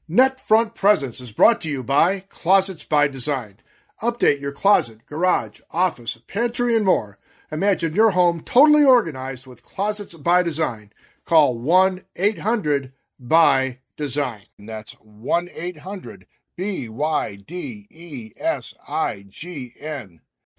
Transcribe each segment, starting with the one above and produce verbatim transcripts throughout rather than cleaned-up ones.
NetFront Presence is brought to you by Closets by Design. Update your closet, garage, office, pantry, and more. Imagine your home totally organized with Closets by Design. Call one eight hundred B Y design. And that's one eight hundred B Y D E S I G N.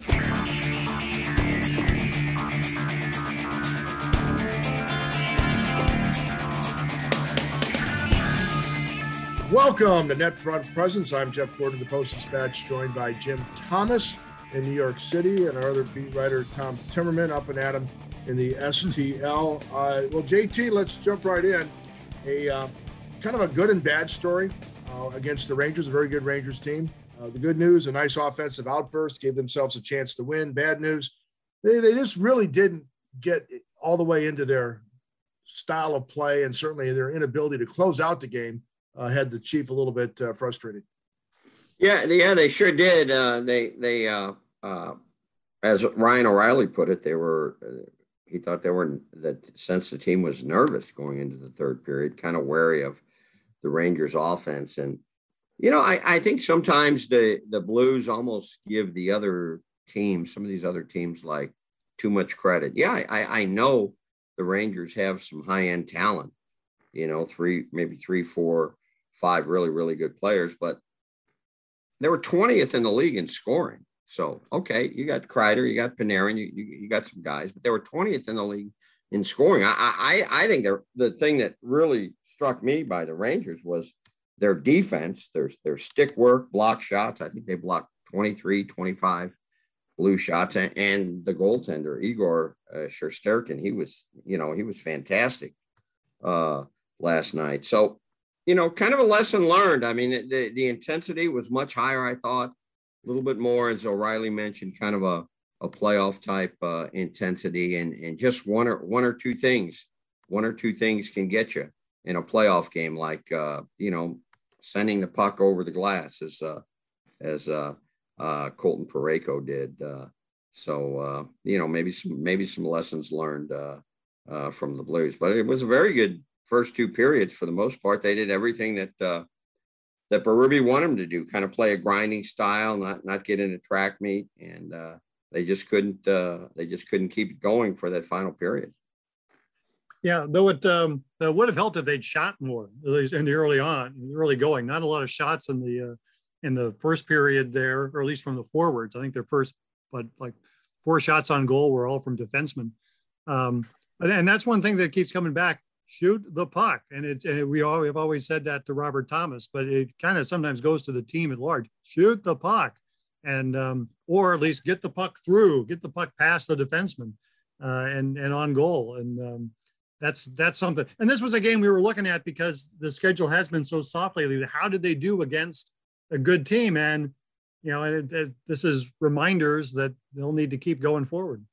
Welcome to NetFront Presence. I'm Jeff Gordon, the Post-Dispatch, joined by Jim Thomas in New York City and our other beat writer, Tom Timmerman, up and at him in the S T L. Uh, well, J T, let's jump right in. A uh, kind of a good and bad story uh, against the Rangers, a very good Rangers team. Uh, the good news, a nice offensive outburst, gave themselves a chance to win. Bad news, they, they just really didn't get all the way into their style of play, and certainly their inability to close out the game uh, had the Chief a little bit uh, frustrated. Yeah, yeah, they sure did. Uh, they, they, uh, uh, as Ryan O'Reilly put it, they were. Uh, he thought they were that since the team was nervous going into the third period, kind of wary of the Rangers' offense. And you know, I, I think sometimes the the Blues almost give the other teams, some of these other teams, like too much credit. Yeah, I, I know the Rangers have some high end talent. You know, three, maybe three, four, five really, really good players, but they were twentieth in the league in scoring. So, okay, you got Kreider, you got Panarin, you, you you got some guys, but they were twentieth in the league in scoring. I I, I think the thing that really struck me by the Rangers was their defense, their, their stick work, block shots. I think they blocked twenty-three, twenty-five blue shots, and, and the goaltender, Igor uh, Shesterkin, he was, you know, he was fantastic uh, last night. So, you know, kind of a lesson learned. I mean, the, the intensity was much higher, I thought, a little bit more, as O'Reilly mentioned, kind of a, a playoff type uh, intensity, and, and just one or one or two things, one or two things can get you in a playoff game, like, uh, you know, sending the puck over the glass as, uh, as uh, uh, Colton Parayko did. Uh, so, uh, you know, maybe some, maybe some lessons learned uh, uh, from the Blues, but it was a very good first two periods. For the most part, they did everything that uh, that Berube wanted them to do, kind of play a grinding style, not not get into track meet, and uh, they just couldn't uh, they just couldn't keep it going for that final period. Yeah, though it, um, it would have helped if they'd shot more, at least in the early on, in the early going. Not a lot of shots in the uh, in the first period there, or at least from the forwards. I think their first, but like four shots on goal were all from defensemen, um, and that's one thing that keeps coming back. Shoot the puck. And it's, and we all have always said that to Robert Thomas, but it kind of sometimes goes to the team at large. Shoot the puck, and, um, or at least get the puck through, get the puck past the defenseman uh, and, and on goal. And um, that's, that's something. And this was a game we were looking at because the schedule has been so soft lately. How did they do against a good team? And, you know, and it, it, this is reminders that they'll need to keep going forward.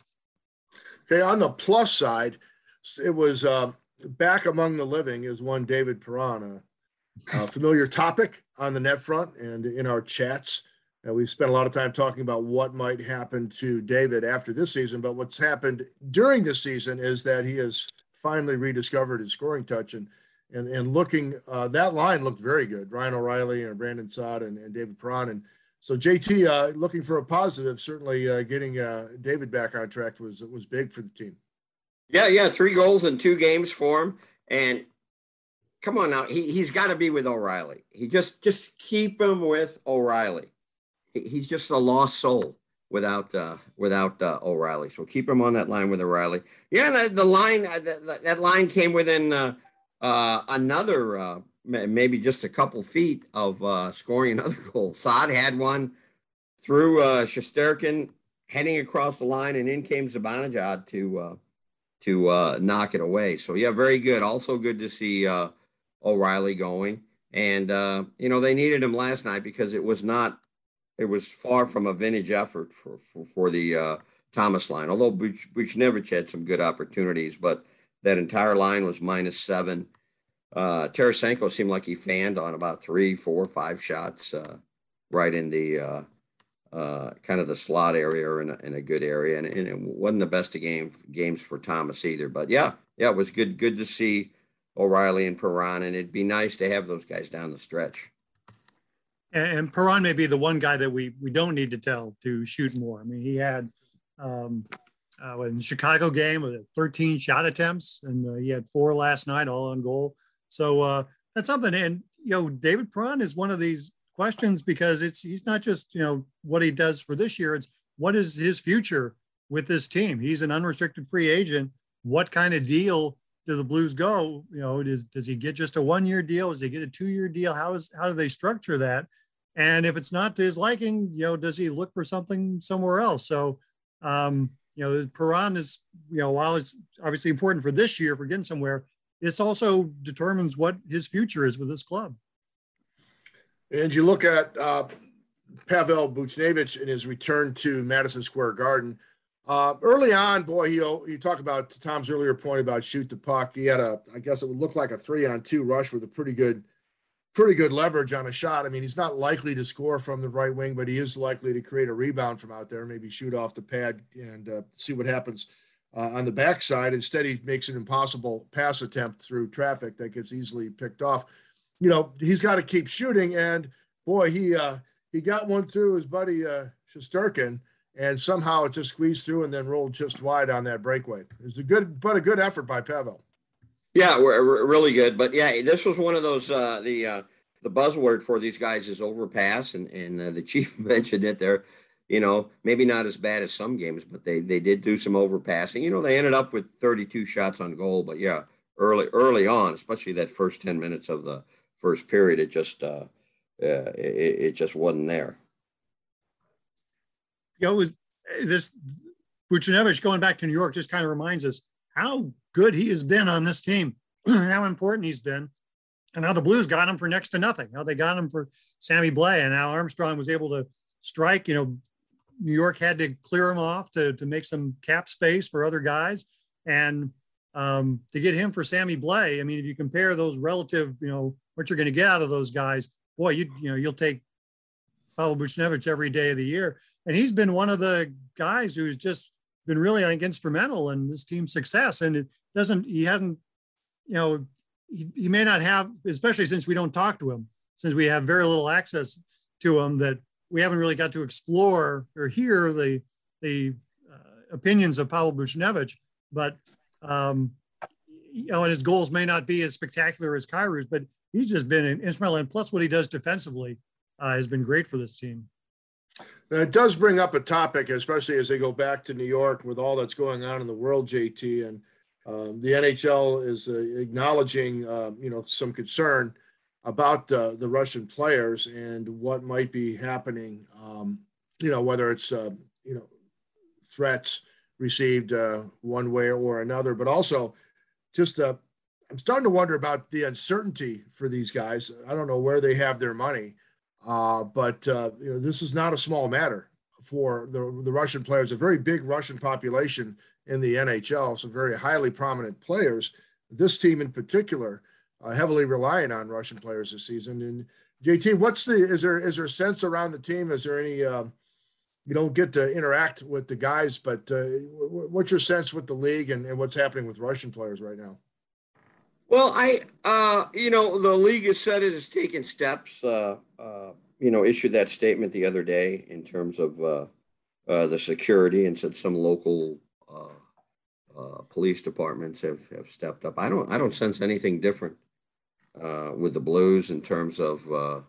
Okay. On the plus side, it was, um, back among the living is one David Perron, a, a familiar topic on the net front and in our chats. And we've spent a lot of time talking about what might happen to David after this season. But what's happened during this season is that he has finally rediscovered his scoring touch. And and, and looking, uh, that line looked very good. Ryan O'Reilly and Brandon Saad and, and David Perron. And so J T, uh, looking for a positive, certainly uh, getting uh, David back on track was was big for the team. Yeah, yeah, three goals in two games for him. And come on now, he, he's got to be with O'Reilly. He just just keep him with O'Reilly. He, he's just a lost soul without uh, without uh, O'Reilly. So keep him on that line with O'Reilly. Yeah, the, the line uh, that, that line came within uh, uh, another uh, maybe just a couple feet of uh, scoring another goal. Saad had one through uh, Shesterkin heading across the line, and in came Zibanejad to uh, to uh, knock it away. So, yeah, very good. Also good to see uh, O'Reilly going. And, uh, you know, they needed him last night because it was not – it was far from a vintage effort for for, for the uh, Thomas line, although Buch- Buchnevich had some good opportunities, but that entire line was minus seven. Uh, Tarasenko seemed like he fanned on about three, four, five shots uh, right in the uh, – uh, kind of the slot area in a, in a good area. And, and it wasn't the best of game, games for Thomas either. But, yeah, yeah, it was good good to see O'Reilly and Perron, and it'd be nice to have those guys down the stretch. And, and Perron may be the one guy that we we don't need to tell to shoot more. I mean, he had um, uh, in the Chicago game with thirteen shot attempts, and uh, he had four last night, all on goal. So uh, that's something. And you know, David Perron is one of these questions because it's he's not just you know what he does for this year. It's what is his future with this team. He's an unrestricted free agent. What kind of deal do the Blues go? You know, does does he get just a one year deal? Does he get a two year deal? How is how do they structure that? And if it's not to his liking, you know, does he look for something somewhere else? So, um, you know, Perron is, you know, while it's obviously important for this year for getting somewhere, this also determines what his future is with this club. And you look at uh, Pavel Buchnevich in his return to Madison Square Garden. Uh, early on, boy, he, you talk about Tom's earlier point about shoot the puck. He had a, I guess it would look like a three on two rush with a pretty good, pretty good leverage on a shot. I mean, he's not likely to score from the right wing, but he is likely to create a rebound from out there, maybe shoot off the pad and uh, see what happens uh, on the backside. Instead, he makes an impossible pass attempt through traffic that gets easily picked off. You know, he's got to keep shooting, and boy, he uh, he got one through his buddy uh, Shesterkin, and somehow it just squeezed through and then rolled just wide on that breakaway. It was a good, but a good effort by Pavel. Yeah, we're, we're really good. But yeah, this was one of those, uh, the uh, the buzzword for these guys is overpass. And, and uh, the chief mentioned it there, you know, maybe not as bad as some games, but they, they did do some overpassing. You know, they ended up with thirty-two shots on goal. But yeah, early, early on, especially that first ten minutes of the first period, it just, uh, uh, it, it just wasn't there. You know, it was this Buchnevich going back to New York just kind of reminds us how good he has been on this team, how important he's been, and how the Blues got him for next to nothing. How they got him for Sammy Blais, and how Armstrong was able to strike. You know, New York had to clear him off to, to make some cap space for other guys. And um, to get him for Sammy Blais, I mean, if you compare those relative, you know, what you're going to get out of those guys, boy, you you know, you'll take Pavel Buchnevich every day of the year. And he's been one of the guys who's just been really, I think, instrumental in this team's success. And it doesn't, he hasn't, you know, he, he may not have, especially since we don't talk to him, since we have very little access to him, that we haven't really got to explore or hear the, the uh, opinions of Pavel Buchnevich. But, um, you know, and his goals may not be as spectacular as Kairu's, but he's just been instrumental. And plus what he does defensively uh, has been great for this team. Now, it does bring up a topic, especially as they go back to New York with all that's going on in the world, J T, and um, the N H L is uh, acknowledging, uh, you know, some concern about uh, the Russian players and what might be happening, um, you know, whether it's, uh, you know, threats received uh, one way or another, but also just uh, I'm starting to wonder about the uncertainty for these guys. I don't know where they have their money. Uh, but uh, you know, this is not a small matter for the, the Russian players, a very big Russian population in the N H L, some very highly prominent players. This team in particular, uh, heavily relying on Russian players this season. And J T, what's the, is there, is there a sense around the team? Is there any, um, you don't get to interact with the guys, but uh, what's your sense with the league and, and what's happening with Russian players right now? Well, I, uh, you know, the league has said it has taken steps, uh, uh, you know, issued that statement the other day in terms of uh, uh, the security, and said some local uh, uh, police departments have, have stepped up. I don't, I don't sense anything different uh, with the Blues in terms of uh,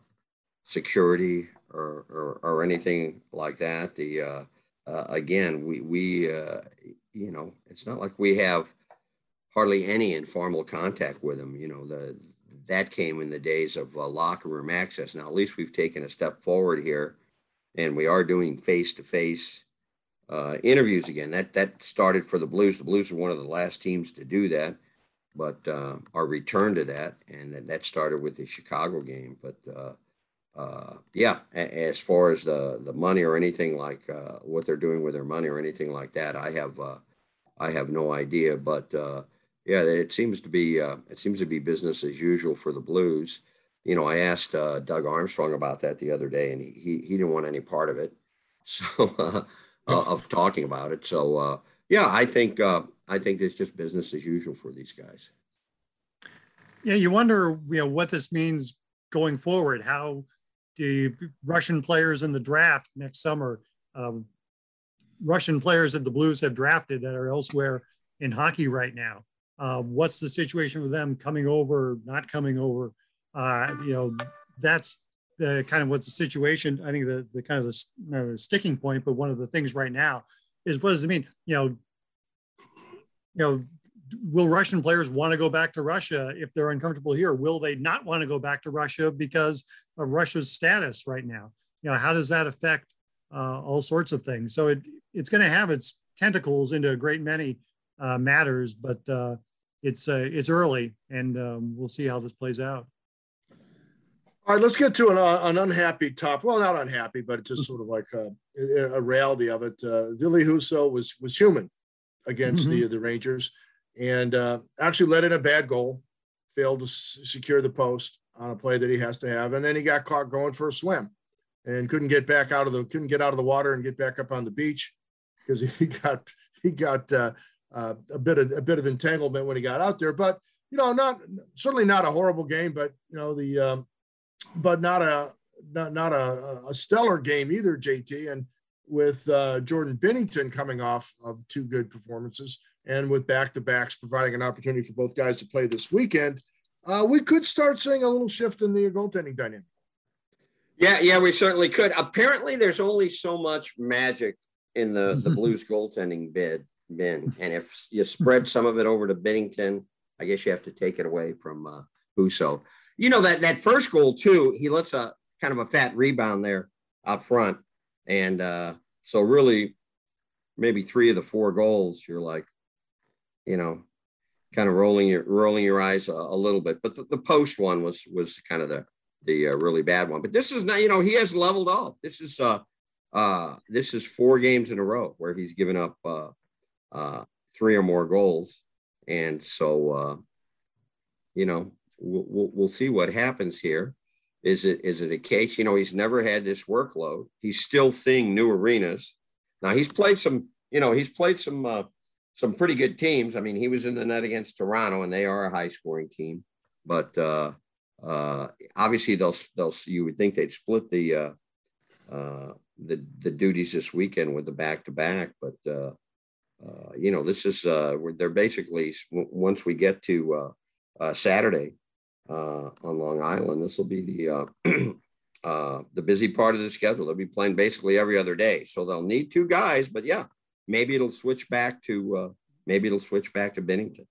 security or, or, or anything like that. The, uh, uh, again, we, we, uh, you know, it's not like we have hardly any informal contact with them. You know, the that came in the days of uh, locker room access. Now, at least we've taken a step forward here, and we are doing face-to-face uh, interviews again. That that started for the Blues. The Blues are one of the last teams to do that, but uh, our return to that, and that, that started with the Chicago game. But uh, uh, yeah, a, as far as the the money or anything like uh, what they're doing with their money or anything like that, I have uh, I have no idea. But uh, yeah, it seems to be uh, it seems to be business as usual for the Blues. You know, I asked uh, Doug Armstrong about that the other day, and he he, he didn't want any part of it, so uh, uh, of talking about it. So uh, yeah, I think uh, I think it's just business as usual for these guys. Yeah, you wonder, you know, what this means going forward. How do Russian players in the draft next summer, um, Russian players that the Blues have drafted that are elsewhere in hockey right now, uh, what's the situation with them coming over, not coming over? Uh, you know, that's the kind of what's the situation. I think the the kind of the, not the sticking point, but one of the things right now is, what does it mean? You know, you know. Will Russian players want to go back to Russia if they're uncomfortable here? Will they not want to go back to Russia because of Russia's status right now? You know, how does that affect uh, all sorts of things? So it it's going to have its tentacles into a great many uh, matters, but uh, it's uh, it's early, and um, we'll see how this plays out. All right, let's get to an, uh, an unhappy top. Well, not unhappy, but it's just sort of like a, a reality of it. Uh, Ville Husso was was human against mm-hmm. the the Rangers. And uh, actually let in a bad goal, failed to s- secure the post on a play that he has to have. And then he got caught going for a swim and couldn't get back out of the, couldn't get out of the water and get back up on the beach because he got, he got uh, uh, a bit of, a bit of entanglement when he got out there. But, you know, not, certainly not a horrible game, but, you know, the, um, but not a, not, not a, a stellar game either, J T. And with uh, Jordan Binnington coming off of two good performances, and with back-to-backs providing an opportunity for both guys to play this weekend, uh, we could start seeing a little shift in the goaltending dynamic. Yeah, yeah, we certainly could. Apparently, there's only so much magic in the, the Blues goaltending bid bin, and if you spread some of it over to Binnington, I guess you have to take it away from uh, Husso. You know, that that first goal, too, he lets a kind of a fat rebound there out front, and uh, so really maybe three of the four goals, you're like, you know, kind of rolling your rolling your eyes a, a little bit. But the, the post one was was kind of the the uh, really bad one. But this is not, you know, he has leveled off. This is uh uh this is four games in a row where he's given up uh uh three or more goals, and so uh you know we'll we'll, we'll see what happens here. Is it is it a case? You know, he's never had this workload. He's still seeing new arenas. Now he's played some. You know, he's played some. Uh, Some pretty good teams. I mean, he was in the net against Toronto, and they are a high-scoring team. But uh, uh, obviously, they'll they'll you would think they'd split the uh, uh, the the duties this weekend with the back-to-back. But uh, uh, you know, this is uh, they're basically once we get to uh, uh, Saturday uh, on Long Island, this will be the uh, uh, the busy part of the schedule. They'll be playing basically every other day, so they'll need two guys. But yeah. Maybe it'll switch back to uh, maybe it'll switch back to Binnington.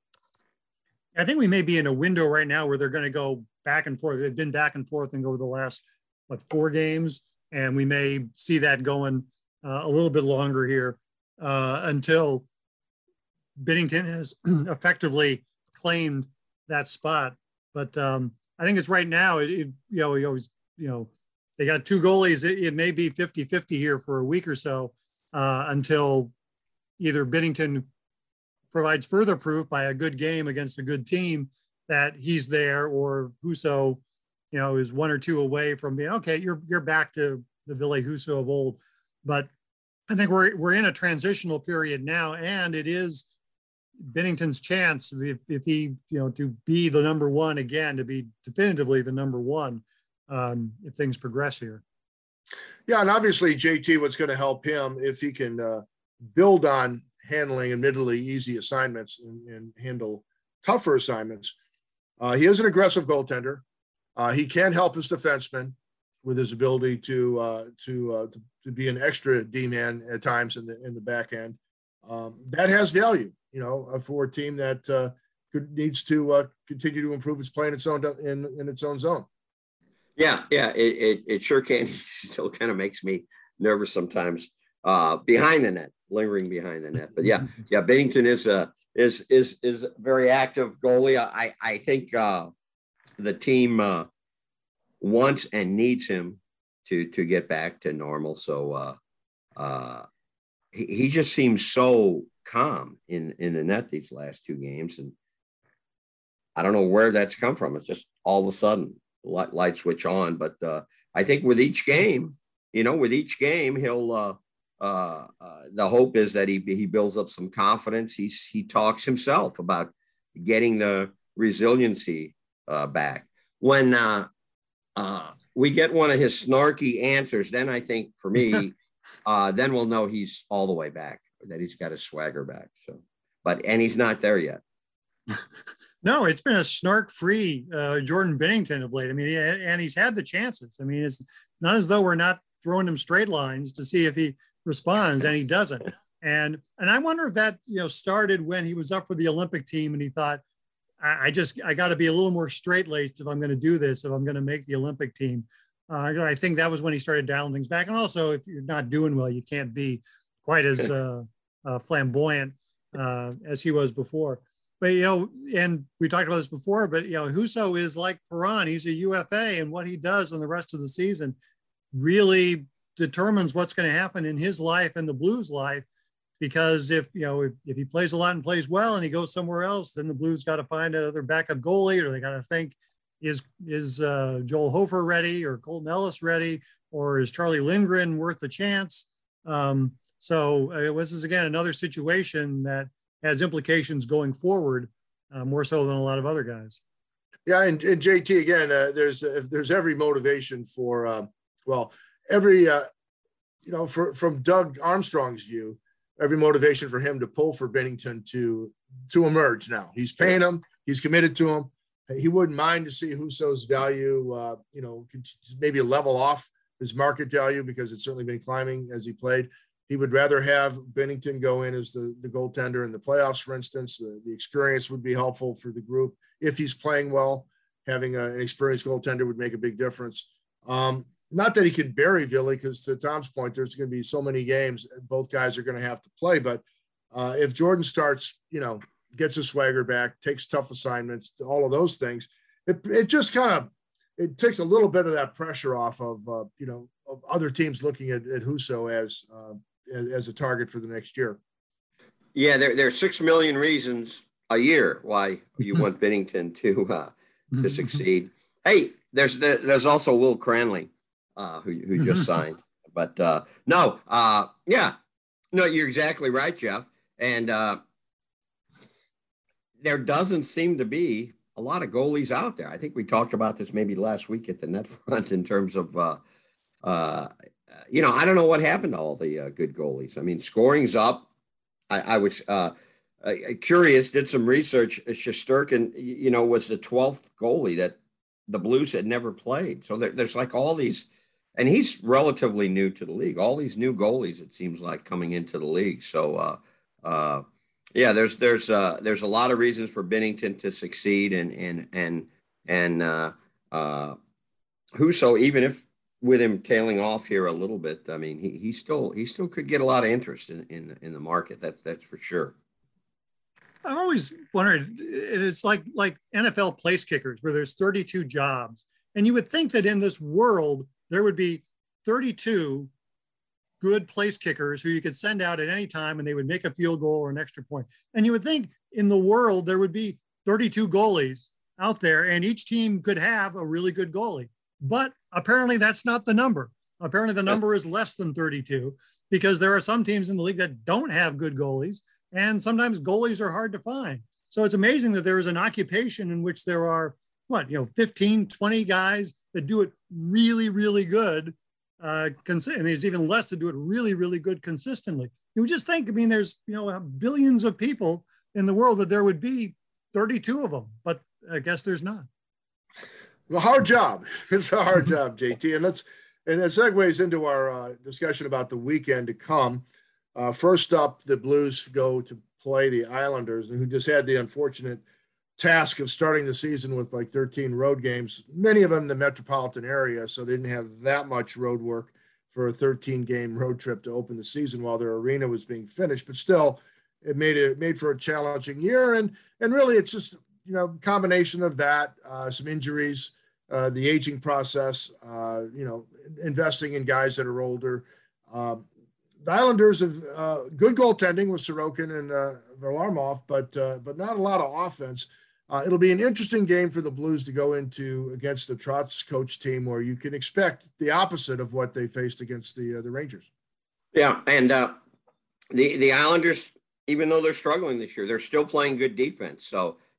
I think we may be in a window right now where they're going to go back and forth. They've been back and forth over the last what four games, and we may see that going uh, a little bit longer here uh, until Binnington has effectively claimed that spot. But um, I think it's right now. It, it you know you always you know they got two goalies. It, it may be fifty-fifty here for a week or so uh, until either Binnington provides further proof by a good game against a good team that he's there, or Husso, you know, is one or two away from being, okay, you're you're back to the Ville Husso of old. But I think we're we're in a transitional period now, and it is Binnington's chance if, if he, you know, to be the number one again, to be definitively the number one um, if things progress here. Yeah, and obviously, J T, what's going to help him if he can uh, build on handling admittedly easy assignments and, and handle tougher assignments. Uh, he is an aggressive goaltender. Uh, he can help his defenseman with his ability to uh, to, uh, to to be an extra D-man at times in the in the back end. Um, that has value, you know, for a team that uh, could, needs to uh, continue to improve its play in its own in, in its own zone. Yeah, yeah, it it, it sure can. Still kind of makes me nervous sometimes uh, behind the net, lingering behind the net. But yeah, yeah, Binnington is a is is is a very active goalie. I I think uh, the team uh, wants and needs him to to get back to normal. So uh, uh, he, he just seems so calm in in the net these last two games, and I don't know where that's come from. It's just all of a sudden light, light switch on. But uh, I think with each game, you know, with each game, he'll. Uh, Uh, uh, the hope is that he he builds up some confidence. He's he talks himself about getting the resiliency uh, back. When uh, uh, we get one of his snarky answers, then I think for me, uh, then we'll know he's all the way back, that he's got his swagger back. So, but, and he's not there yet. No, it's been a snark-free uh, Jordan Binnington of late. I mean, and he's had the chances. I mean, it's not as though we're not throwing him straight lines to see if he responds, and he doesn't. And and I wonder if that, you know, started when he was up for the Olympic team and he thought, I, I just I got to be a little more straight-laced if I'm going to do this, if I'm going to make the Olympic team. Uh, I think that was when he started dialing things back. And also, if you're not doing well, you can't be quite as uh, uh, flamboyant uh, as he was before. But, you know, and we talked about this before, but, you know, Husso is like Perron. He's a U F A, and what he does in the rest of the season really determines what's going to happen in his life and the Blues' life. Because if, you know, if, if he plays a lot and plays well and he goes somewhere else, then the Blues got to find another backup goalie, or they got to think, is, is uh, Joel Hofer ready, or Colton Ellis ready, or is Charlie Lindgren worth a chance? Um, so uh, this is, again, another situation that has implications going forward, uh, more so than a lot of other guys. Yeah, and, and J T, again, uh, there's uh, there's every motivation for, uh, well, every, uh, you know, for, from Doug Armstrong's view, every motivation for him to pull for Binnington to to emerge now. He's paying him. He's committed to him. He wouldn't mind to see Husso's value, uh, you know, maybe level off his market value, because it's certainly been climbing as he played. He would rather have Binnington go in as the, the goaltender in the playoffs, for instance. The, the experience would be helpful for the group. If he's playing well, having a, an experienced goaltender would make a big difference. Um, not that he can bury Ville, because to Tom's point, there's going to be so many games both guys are going to have to play. But uh, if Jordan starts, you know, gets his swagger back, takes tough assignments, all of those things, it, it just kind of, it takes a little bit of that pressure off of, uh, you know, of other teams looking at, at Husso as, uh, as a target for the next year. Yeah, there, there are six million reasons a year why you want Binnington to uh, to succeed. Hey, there's there's also Will Cranley, uh, who who just signed. But uh, no, uh, yeah, no, you're exactly right, Jeff. And uh, there doesn't seem to be a lot of goalies out there. I think we talked about this maybe last week at the net front in terms of. Uh, uh, You know, I don't know what happened to all the uh, good goalies. I mean, scoring's up. I, I was uh, uh, curious, did some research. Shesterkin, you know, was the twelfth goalie that the Blues had never played. So there, there's like all these, and he's relatively new to the league. All these new goalies, it seems like, coming into the league. So, uh, uh, yeah, there's there's uh, there's a lot of reasons for Binnington to succeed, and and and and uh, uh, Husso, even if. With him tailing off here a little bit, I mean, he he still he still could get a lot of interest in in, in the market. That's that's for sure. I've always wondered, it's like like N F L place kickers, where there's thirty-two jobs, and you would think that in this world there would be thirty-two good place kickers who you could send out at any time, and they would make a field goal or an extra point. And you would think in the world there would be thirty-two goalies out there, and each team could have a really good goalie. But apparently that's not the number. Apparently the number is less than thirty-two, because there are some teams in the league that don't have good goalies, and sometimes goalies are hard to find. So it's amazing that there is an occupation in which there are, what, you know, fifteen, twenty guys that do it really, really good. Uh, cons- and there's even less that do it really, really good consistently. You would just think, I mean, there's, you know, billions of people in the world, that there would be thirty-two of them, but I guess there's not. A hard job. It's a hard job, J T. And let's, and it segues into our uh, discussion about the weekend to come. Uh, first up, the Blues go to play the Islanders, who just had the unfortunate task of starting the season with like thirteen road games, many of them in the metropolitan area. So they didn't have that much road work for a thirteen game road trip to open the season while their arena was being finished. But still, it made it made for a challenging year. And, and really, it's just, you know, combination of that, uh, some injuries, Uh, the aging process, uh, you know, investing in guys that are older. Um, the Islanders have uh, good goaltending with Sorokin and uh, Varlamov, but uh, but not a lot of offense. Uh, it'll be an interesting game for the Blues to go into against the Trotz coach team, where you can expect the opposite of what they faced against the uh, the Rangers. Yeah, and uh, the the Islanders, even though they're struggling this year, they're still playing good defense. So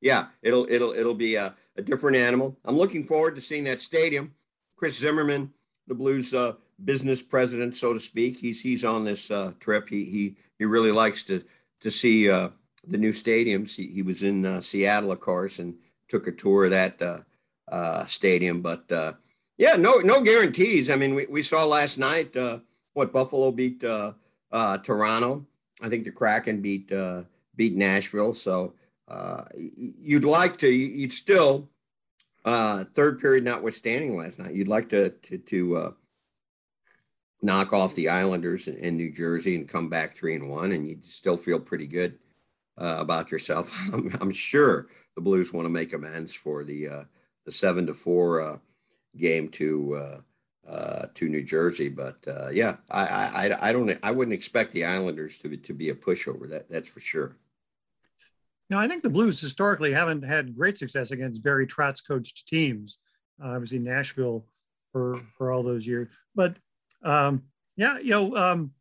yeah, it'll it'll it'll be a, a different animal. I'm looking forward to seeing that stadium. Chris Zimmerman, the Blues uh, business president, so to speak, he's he's on this uh, trip. He he he really likes to to see uh, the new stadiums. He, he was in uh, Seattle, of course, and took a tour of that uh, uh, stadium. But uh, yeah, no no guarantees. I mean, we, we saw last night uh, what Buffalo beat uh, uh, Toronto. I think the Kraken beat uh, beat Nashville. So uh, you'd like to, you'd still uh, third period notwithstanding last night, you'd like to to, to uh, knock off the Islanders in, in New Jersey and come back three and one, and you still feel pretty good uh, about yourself. I'm, I'm sure the Blues want to make amends for the uh, the seven to four uh, game to uh, uh, to New Jersey, but uh, yeah, I, I I don't I wouldn't expect the Islanders to be, to be a pushover. That that's for sure. Now, I think the Blues historically haven't had great success against Barry Trotz coached teams. Uh, obviously, Nashville for for all those years, but um, yeah, you know, um,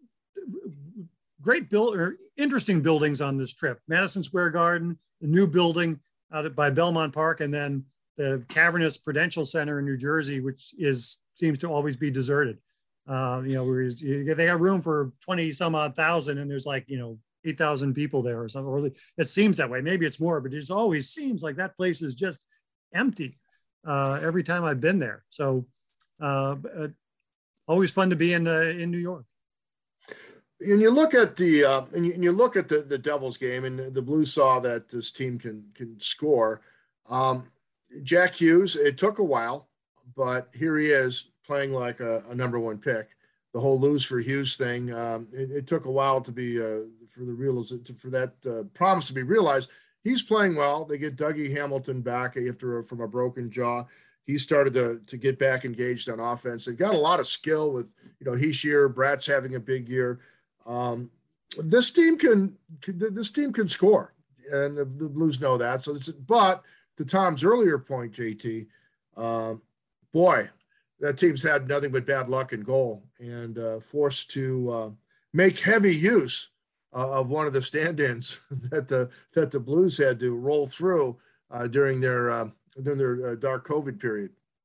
great build or interesting buildings on this trip: Madison Square Garden, the new building out at, by Belmont Park, and then the cavernous Prudential Center in New Jersey, which is seems to always be deserted. Uh, you know, whereas they got room for twenty some odd thousand, and there's like you know eight thousand people there or something. Or it seems that way. Maybe it's more, but it just always seems like that place is just empty uh, every time I've been there. So uh, always fun to be in uh, in New York. And you look at the uh, and, you, and you look at the the Devils game, and the Blues saw that this team can can score. Um, Jack Hughes, it took a while, but here he is playing like a, a number one pick. The whole lose for Hughes thing, um, it, it took a while to be uh, for the real for that uh, promise to be realized. He's playing well. They get Dougie Hamilton back after from a broken jaw. He started to to get back engaged on offense. They've got a lot of skill with you know Hischier, Brat's having a big year. Um, this team can, can this team can score, and the, the Blues know that. So, it's, but to Tom's earlier point, J T, um, boy, that team's had nothing but bad luck in goal and uh, forced to uh, make heavy use uh, of one of the stand-ins that the that the Blues had to roll through uh, during their uh, during their uh, dark COVID period.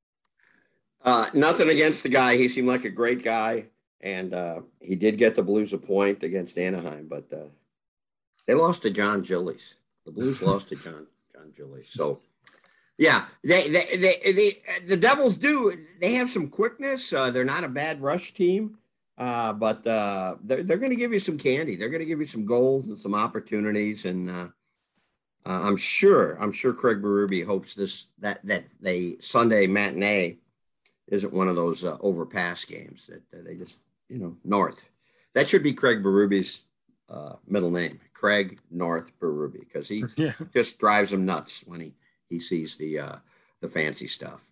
Uh, nothing against the guy; he seemed like a great guy. And uh, he did get the Blues a point against Anaheim, but uh, they lost to John Gillies. The Blues lost to John John Gillies. So, yeah, they, they, they, they, the Devils do. They have some quickness. Uh, they're not a bad rush team, uh, but uh, they're, they're going to give you some candy. They're going to give you some goals and some opportunities. And uh, uh, I'm sure, I'm sure Craig Berube hopes this that that they Sunday matinee isn't one of those uh, overpass games that, that they just. You know, North. That should be Craig Berube's uh, middle name, Craig North Berube, because he yeah. just drives him nuts when he he sees the uh, the fancy stuff.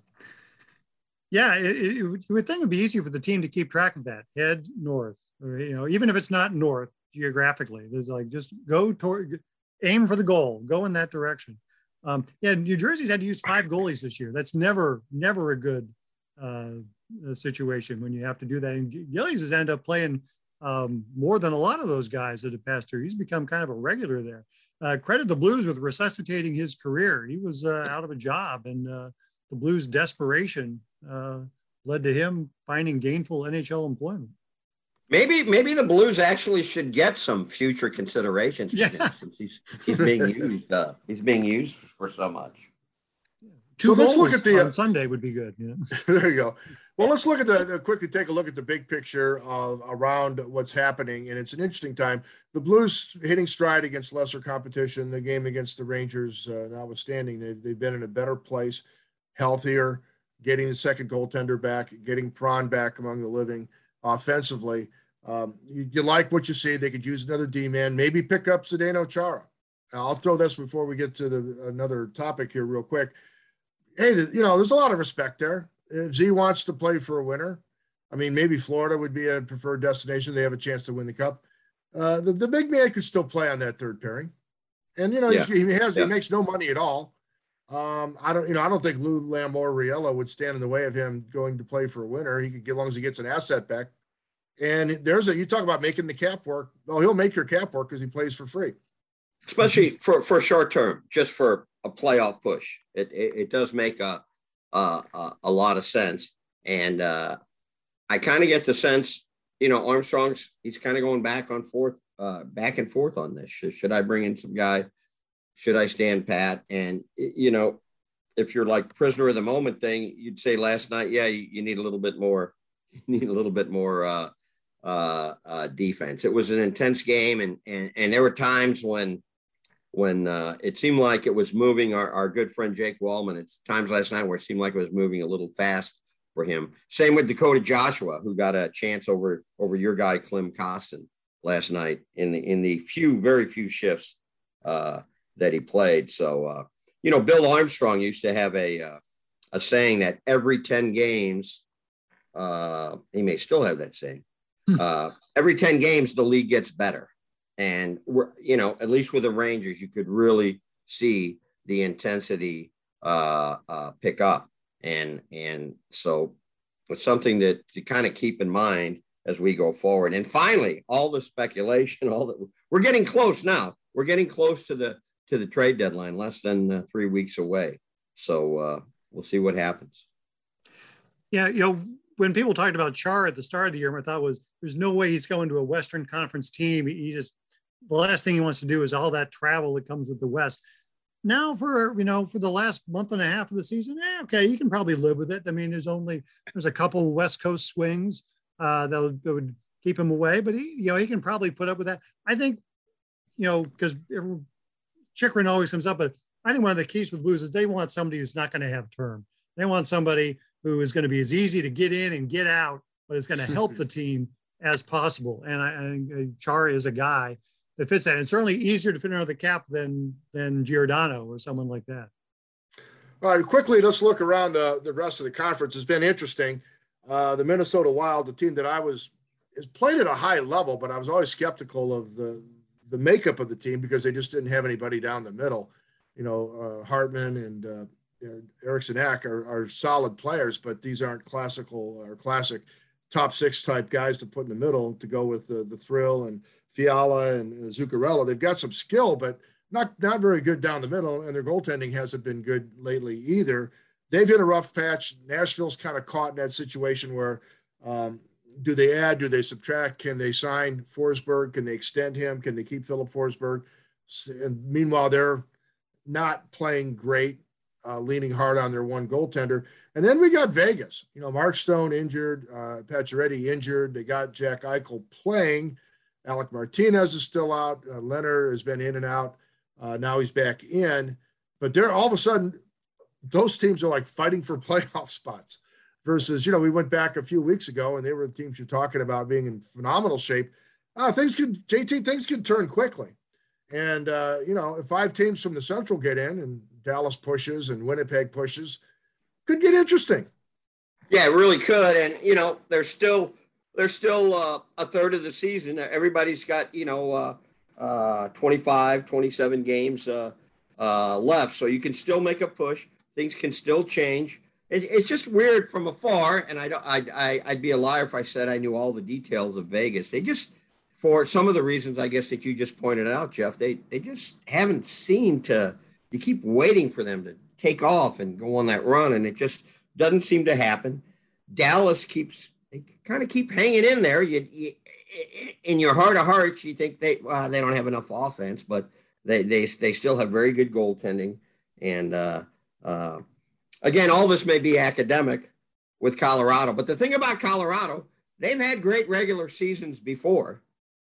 Yeah, it, it, you would think it'd be easier for the team to keep track of that. Head north, or, you know, even if it's not north geographically, there's like just go toward, aim for the goal, go in that direction. Um, yeah, New Jersey's had to use five goalies this year. That's never never a good. Uh, situation when you have to do that. And Gillies has ended up playing um, more than a lot of those guys that have passed through. He's become kind of a regular there. Uh, credit the Blues with resuscitating his career. He was uh, out of a job, and uh, the Blues' desperation uh, led to him finding gainful N H L employment. Maybe, maybe the Blues actually should get some future considerations for yeah. him, since he's he's being used. Uh, he's being used for so much. Two so goals let's look at the on Sunday would be good. You know? There you go. Well, let's look at the quickly take a look at the big picture of around what's happening, and it's an interesting time. The Blues hitting stride against lesser competition. The game against the Rangers, uh, notwithstanding, they've they've been in a better place, healthier, getting the second goaltender back, getting Prawn back among the living. Offensively, um, you, you like what you see. They could use another D-man, maybe pick up Zdeno Chara. I'll throw this before we get to the another topic here real quick. Hey, you know, there's a lot of respect there. If Z wants to play for a winner, I mean, maybe Florida would be a preferred destination. They have a chance to win the cup. Uh, the, the big man could still play on that third pairing. And, you know, yeah. he has, yeah. he makes no money at all. Um, I don't, you know, I don't think Lou Lamoriello would stand in the way of him going to play for a winner. He could get, as long as he gets an asset back. And there's a, you talk about making the cap work. Well, he'll make your cap work because he plays for free. especially for, for short term, just for a playoff push. It it, it does make a, a a lot of sense, and uh, I kind of get the sense, you know, Armstrong's he's kind of going back on forth, uh, back and forth on this. Should, should I bring in some guy? Should I stand pat? And you know, if you're like prisoner of the moment thing, you'd say last night, yeah, you, you need a little bit more, you need a little bit more uh, uh, uh, defense. It was an intense game, and and and there were times when. when uh, it seemed like it was moving, our, our good friend Jake Wallman, it's times last night where it seemed like it was moving a little fast for him. Same with Dakota Joshua, who got a chance over over your guy, Clem Costin, last night in the in the few, very few shifts uh, that he played. So, uh, you know, Bill Armstrong used to have a, uh, a saying that every ten games, uh, he may still have that saying, uh, every ten games, the league gets better. And we're, you know, at least with the Rangers, you could really see the intensity uh, uh, pick up. And, and so it's something that to kind of keep in mind as we go forward. And finally, all the speculation, all that we're getting close now, we're getting close to the, to the trade deadline, less than uh, three weeks away. So uh, we'll see what happens. Yeah. You know, when people talked about Char at the start of the year, I thought was there's no way he's going to a Western Conference team. He just, the last thing he wants to do is all that travel that comes with the West. Now for, you know, for the last month and a half of the season, eh, okay, you can probably live with it. I mean, there's only, there's a couple West Coast swings uh, that, would, that would keep him away, but he, you know, he can probably put up with that. I think, you know, because Chychrun always comes up, but I think one of the keys with Blues is they want somebody who's not going to have term. They want somebody who is going to be as easy to get in and get out, but is going to help the team as possible. And I, I think Char is a guy that fits that. And it's certainly easier to fit under the cap than than Giordano or someone like that. All right, quickly, let's look around the, the rest of the conference. It's been interesting. Uh, the Minnesota Wild, the team that I was, has played at a high level, but I was always skeptical of the the makeup of the team because they just didn't have anybody down the middle. You know, uh, Hartman and uh, you know, Eriksson Ek are, are solid players, but these aren't classical or classic top six type guys to put in the middle to go with the, the Thrill and Fiala and Zuccarello. They've got some skill, but not not very good down the middle, and their goaltending hasn't been good lately either. They've hit a rough patch. Nashville's kind of caught in that situation where um, do they add, do they subtract? Can they sign Forsberg? Can they extend him? Can they keep Philip Forsberg? And meanwhile, they're not playing great, uh, leaning hard on their one goaltender. And then we got Vegas. You know, Mark Stone injured, uh, Pacioretty injured. They got Jack Eichel playing. Alec Martinez is still out. Uh, Leonard has been in and out. Uh, now he's back in. But they're all of a sudden, those teams are like fighting for playoff spots versus, you know, we went back a few weeks ago and they were the teams you're talking about being in phenomenal shape. Uh, things could, J T, things could turn quickly. And, uh, you know, if five teams from the Central get in and Dallas pushes and Winnipeg pushes, could get interesting. Yeah, it really could. And, you know, there's still – There's still uh, a third of the season. Everybody's got, you know, uh, uh, twenty-five, twenty-seven games uh, uh, left. So you can still make a push. Things can still change. It's, it's just weird from afar. And I don't, I'd, I, I'd be a liar if I said I knew all the details of Vegas. They just, for some of the reasons, I guess, that you just pointed out, Jeff, they, they just haven't seemed to, you keep waiting for them to take off and go on that run. And it just doesn't seem to happen. Dallas keeps, they kind of keep hanging in there. You, you, in your heart of hearts, you think they well, they don't have enough offense, but they they they still have very good goaltending. And uh, uh, again, all this may be academic with Colorado, but the thing about Colorado, they've had great regular seasons before,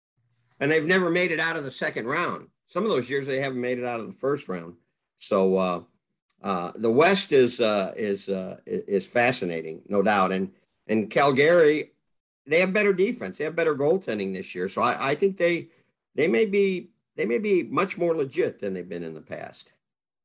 and they've never made it out of the second round. Some of those years they haven't made it out of the first round. So uh, uh, the West is uh, is uh, is fascinating, no doubt. And And Calgary, they have better defense. They have better goaltending this year. So I, I think they they may be they may be much more legit than they've been in the past.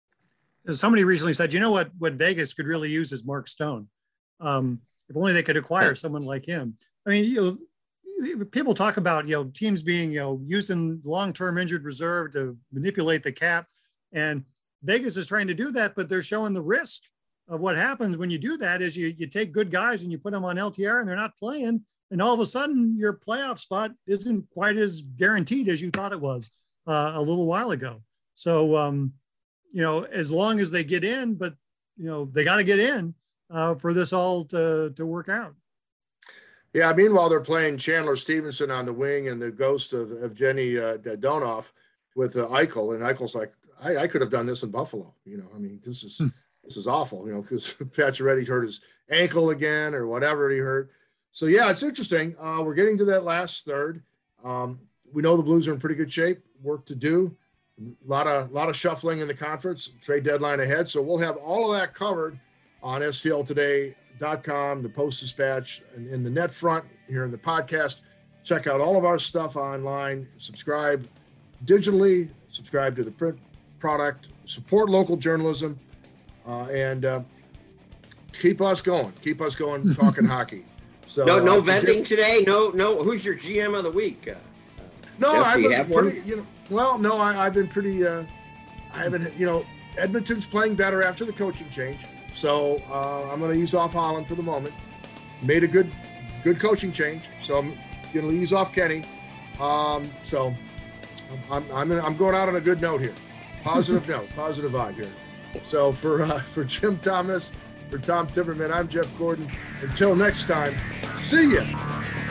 Somebody recently said, you know what, what Vegas could really use is Mark Stone. Um, if only they could acquire someone like him. I mean, you know, people talk about, you know, teams being, you know, using long-term injured reserve to manipulate the cap. And Vegas is trying to do that, but they're showing the risk of what happens when you do that is you, you take good guys and you put them on L T R and they're not playing. And all of a sudden your playoff spot isn't quite as guaranteed as you thought it was. uh, a little while ago. So, um, you know, as long as they get in, but, you know, they got to get in uh, for this all to, to work out. Yeah, meanwhile, they're playing Chandler Stevenson on the wing and the ghost of, of Jenny uh, Donoff with uh, Eichel. And Eichel's like, I, I could have done this in Buffalo. You know, I mean, this is this is awful, you know, because Pacioretty hurt his ankle again or whatever he hurt. So, yeah, it's interesting. Uh, we're getting to that last third. Um, we know the Blues are in pretty good shape, work to do. A lot of, lot of shuffling in the conference, trade deadline ahead. So we'll have all of that covered on S T L today dot com, the Post-Dispatch, and in the net front here in the podcast. Check out all of our stuff online. Subscribe digitally. Subscribe to the print product. Support local journalism. Uh, and uh, keep us going. Keep us going talking hockey. So no, no uh, venting today. No, no. Who's your G M of the week? Uh, no, Jeff, I've do you been have one? pretty, you know, well, no, I, I've been pretty, uh, I haven't, you know, Edmonton's playing better after the coaching change. So uh, I'm going to ease off Holland for the moment. Made a good, good coaching change. So I'm going to ease off Kenny. Um, so I'm, I'm, I'm going out on a good note here. Positive note, positive vibe here. So for, uh, for Jim Thomas, for Tom Timmerman, I'm Jeff Gordon. Until next time, see ya.